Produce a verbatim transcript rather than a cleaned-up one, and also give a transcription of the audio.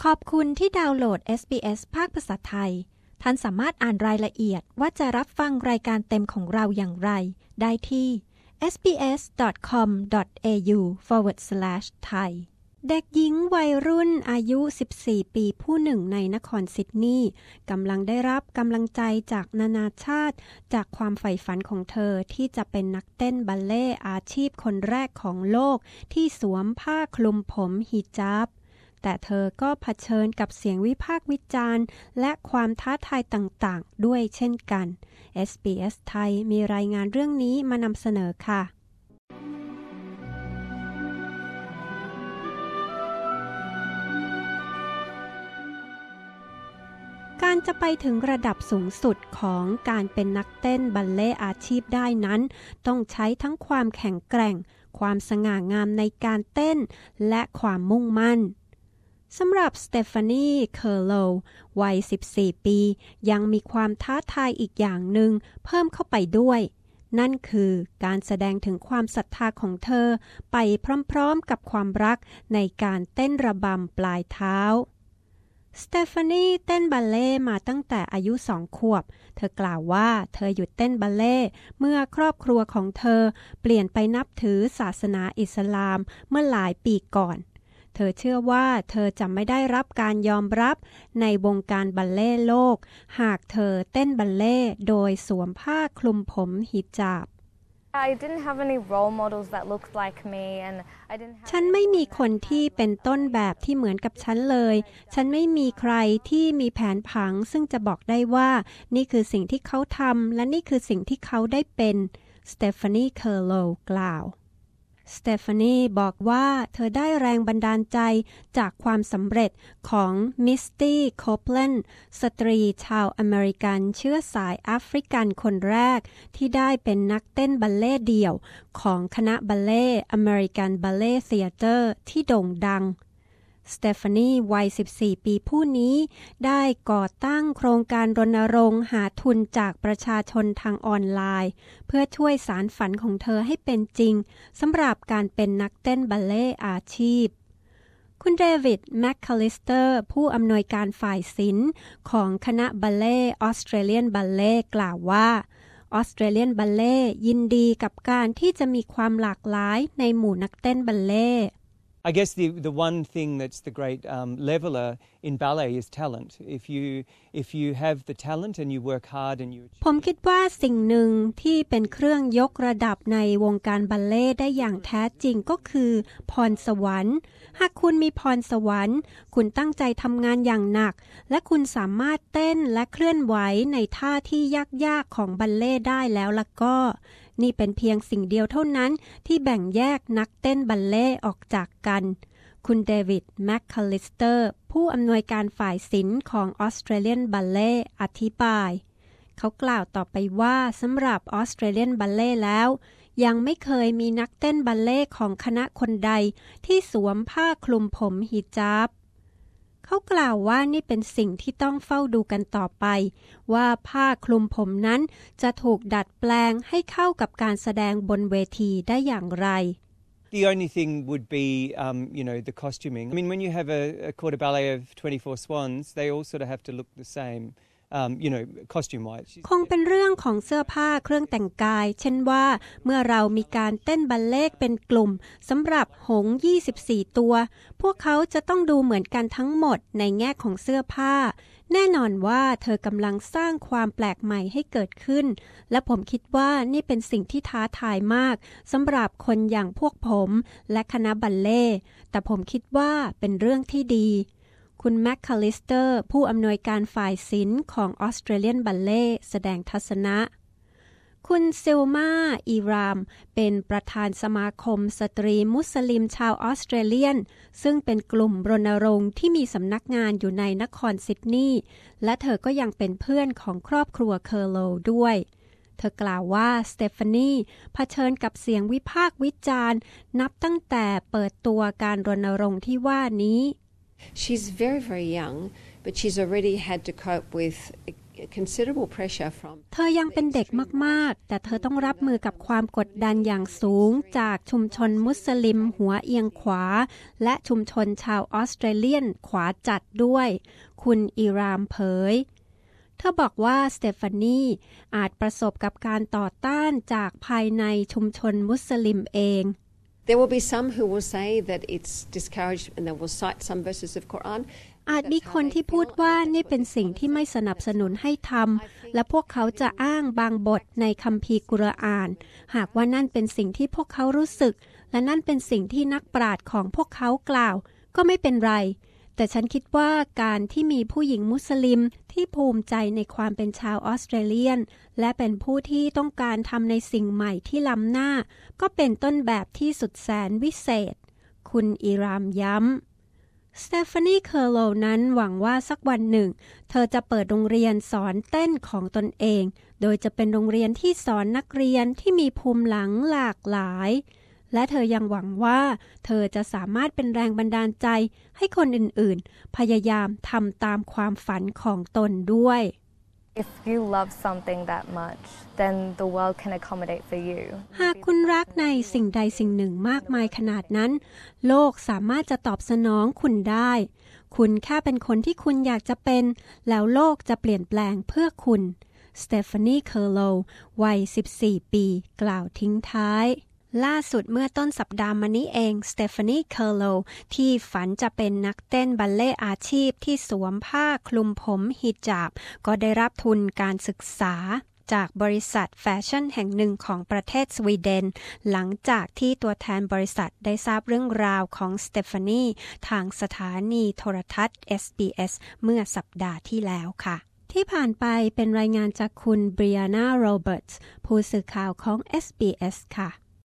อบคุณที่ดาวน์โหลด เอส บี เอส ภาคภาษาไทยท่านสามารถอ่านรายละเอียดว่าจะรับฟังรายการเต็มของเราอย่างไรได้ที่ เอส บี เอส ดอท คอม ดอท เอ ยู สแลช สแลช ไทย เด็กหญิงวัยรุ่นอายุสิบสี่ปีผู้หนึ่งในนครซิดนีย์กำลังได้รับกำลังใจจากนานาชาติจากความใฝ่ฝันของเธอที่จะเป็นนักเต้นบัลเล่ต์อาชีพคนแรกของโลกที่สวมผ้าคลุมผมฮิญาบแต่เธอก็เผชิญกับเสียงวิพากษ์วิจารณ์และความท้าทายต่างๆด้วยเช่นกัน เอส บี เอส ไทยมีรายงานเรื่องนี้มานำเสนอค่ะการจะไปถึงระดับสูงสุดของการเป็นนักเต้นบัลเล่ต์อาชีพได้นั้นต้องใช้ทั้งความแข็งแกร่งความสง่างามในการเต้นและความมุ่งมั่นสำหรับสเตฟานีเคอร์โลวัยสิบสี่ปียังมีความท้าทายอีกอย่างหนึ่งเพิ่มเข้าไปด้วยนั่นคือการแสดงถึงความศรัทธาของเธอไปพร้อมๆกับความรักในการเต้นระบำปลายเท้าสเตฟานีเต้นบัลเล่ต์มาตั้งแต่อายุสองขวบเธอกล่าวว่าเธอหยุดเต้นบัลเล่ต์เมื่อครอบครัวของเธอเปลี่ยนไปนับถือศาสนาอิสลามเมื่อหลายปีก่อนเธอเชื่อว่าเธอจะไม่ได้รับการยอมรับในวงการบัลเล่ต์โลกหากเธอเต้นบัลเล่ต์โดยสวมผ้าคลุมผมฮิญาบ I didn't have any role models that looked like me and I didn't have ฉันไม่มีคนที่เป็นต้นแบบที่เหมือนกับฉันเลยฉันไม่มีใครที่มีแผนผังซึ่งจะบอกได้ว่านี่คือสิ่งที่เขาทำและนี่คือสิ่งที่เขาได้เป็นสเตฟานีเคอร์โลกล่าวสเตฟานีบอกว่าเธอได้แรงบันดาลใจจากความสำเร็จของมิสตี้โคปแลนด์สตรีชาวอเมริกันเชื้อสายแอฟริกันคนแรกที่ได้เป็นนักเต้นบัลเล่ต์เดี่ยวของคณะบัลเล่ต์อเมริกันบัลเล่ต์เธียเตอร์ที่โด่งดังสเตฟานีวัยสิบสี่ปีผู้นี้ได้ก่อตั้งโครงการรณรงค์หาทุนจากประชาชนทางออนไลน์เพื่อช่วยสานฝันของเธอให้เป็นจริงสำหรับการเป็นนักเต้นบัลเล่ต์อาชีพคุณเดวิดแมคคาลิสเตอร์ผู้อำนวยการฝ่ายศิลป์ของคณะบัลเล่ต์ออสเตรเลียนบัลเล่ต์กล่าวว่าออสเตรเลียนบัลเล่ต์ยินดีกับการที่จะมีความหลากหลายในหมู่นักเต้นบัลเล่ต์ I guess the the one thing that's the great um, leveler in ballet is talent. If you if you have the talent and you work hard and you ผมคิดว่าสิ่งหนึ่งที่เป็นเครื่องยกระดับในวงการบัลเล่ต์ได้อย่างแท้จริงก็คือพรสวรรค์หากคุณมีพรสวรรค์คุณตั้งใจทำงานอย่างหนักและคุณสามารถเต้นและเคลื่อนไหวในท่าที่ยากๆของบัลเล่ต์ได้แล้วล่ะก็นี่เป็นเพียงสิ่งเดียวเท่านั้นที่แบ่งแยกนักเต้นบัลเล่ต์ออกจากกันคุณเดวิดแมคคาลิสเตอร์ผู้อำนวยการฝ่ายศิลป์ของ Australian Ballet อธิบายเขากล่าวต่อไปว่าสำหรับ Australian Ballet แล้วยังไม่เคยมีนักเต้นบัลเล่ต์ของคณะคนใดที่สวมผ้าคลุมผมฮิญาบเขากล่าวว่านี่เป็นสิ่งที่ต้องเฝ้าดูกันต่อไปว่าผ้าคลุมผมนั้นจะถูกดัดแปลงให้เข้ากับการแสดงบนเวทีได้อย่างไร The only thing would be, um, you know, the costuming. I mean, when you have a, a quarter ballet of twenty-four swans, they all sort of have to look the same.Um, you know, costume-wise. คงเป็นเรื่องของเสื้อผ้าเครื่องแต่งกายเช่นว่าเมื่อเรามีการเต้นบัลเล่ต์เป็นกลุ่มสำหรับหงส์ยี่สิบสี่ตัวพวกเขาจะต้องดูเหมือนกันทั้งหมดในแง่ของเสื้อผ้าแน่นอนว่าเธอกำลังสร้างความแปลกใหม่ให้เกิดขึ้นและผมคิดว่านี่เป็นสิ่งที่ท้าทายมากสำหรับคนอย่างพวกผมและคณะบัลเล่ต์แต่ผมคิดว่าเป็นเรื่องที่ดีคุณแมคคาลิสเตอร์ผู้อำนวยการฝ่ายศิลป์ของ Australian Ballet แสดงทัศนะคุณซิลมาอีรามเป็นประธานสมาคมสตรีมุสลิมชาวออสเตรเลียนซึ่งเป็นกลุ่มรณรงค์ที่มีสำนักงานอยู่ในนครซิดนีย์และเธอก็ยังเป็นเพื่อนของครอบครัวเคอร์โลด้วยเธอกล่าวว่าสเตฟานีเผชิญกับเสียงวิพากษ์วิจารณ์นับตั้งแต่เปิดตัวการรณรงค์ที่ว่านี้ She's very, very young, but she's already had to cope with considerable pressure from เธอยังเป็นเด็กมากๆแต่เธอต้องรับมือกับความกดดันอย่างสูงจากชุมชนมุสลิมหัวเอียงขวาและชุมชนชาวออสเตรเลียนขวาจัดด้วยคุณอิรามเผยเธอบอกว่าสเตฟานีอาจประสบกับการต่อต้านจากภายในชุมชนมุสลิมเอง There will be some who will say that it's discouraged and they will cite some verses of Quran อาจมีคนที่พูดว่านี่เป็นสิ่งที่ไม่สนับสนุนให้ทำและพวกเขาจะอ้างบางบทในคัมภีร์กุรอานหากว่านั่นเป็นสิ่งที่พวกเขารู้สึกและนั่นเป็นสิ่งที่นักปราชญ์ของพวกเขากล่าวก็ไม่เป็นไรแต่ฉันคิดว่าการที่มีผู้หญิงมุสลิมที่ภูมิใจในความเป็นชาวออสเตรเลียนและเป็นผู้ที่ต้องการทำในสิ่งใหม่ที่ล้ำหน้าก็เป็นต้นแบบที่สุดแสนวิเศษคุณอิรามย้ำสเตฟานีเคอร์โลนั้นหวังว่าสักวันหนึ่งเธอจะเปิดโรงเรียนสอนเต้นของตนเองโดยจะเป็นโรงเรียนที่สอนนักเรียนที่มีภูมิหลังหลากหลายและเธอยังหวังว่าเธอจะสามารถเป็นแรงบันดาลใจให้คนอื่นๆพยายามทำตามความฝันของตนด้วย If you love something that much, then the world can accommodate for you. หากคุณรักในสิ่งใดสิ่งหนึ่งมากมายขนาดนั้นโลกสามารถจะตอบสนองคุณได้คุณแค่เป็นคนที่คุณอยากจะเป็นแล้วโลกจะเปลี่ยนแปลงเพื่อคุณสเตฟานีเคอร์โลวัยสิบสี่ปีกล่าวทิ้งท้ายล่าสุดเมื่อต้นสัปดาห์มานี้เองสเตฟานีเคอร์โลที่ฝันจะเป็นนักเต้นบัลเล่ต์อาชีพที่สวมผ้าคลุมผมฮิญาบก็ได้รับทุนการศึกษาจากบริษัทแฟชั่นแห่งหนึ่งของประเทศสวีเดนหลังจากที่ตัวแทนบริษัทได้ทราบเรื่องราวของสเตฟานีทางสถานีโทรทัศน์ เอส บี เอส เมื่อสัปดาห์ที่แล้วค่ะที่ผ่านไปเป็นรายงานจากคุณ Brianna Roberts ผู้สื่อข่าวของ เอส บี เอส ค่ะ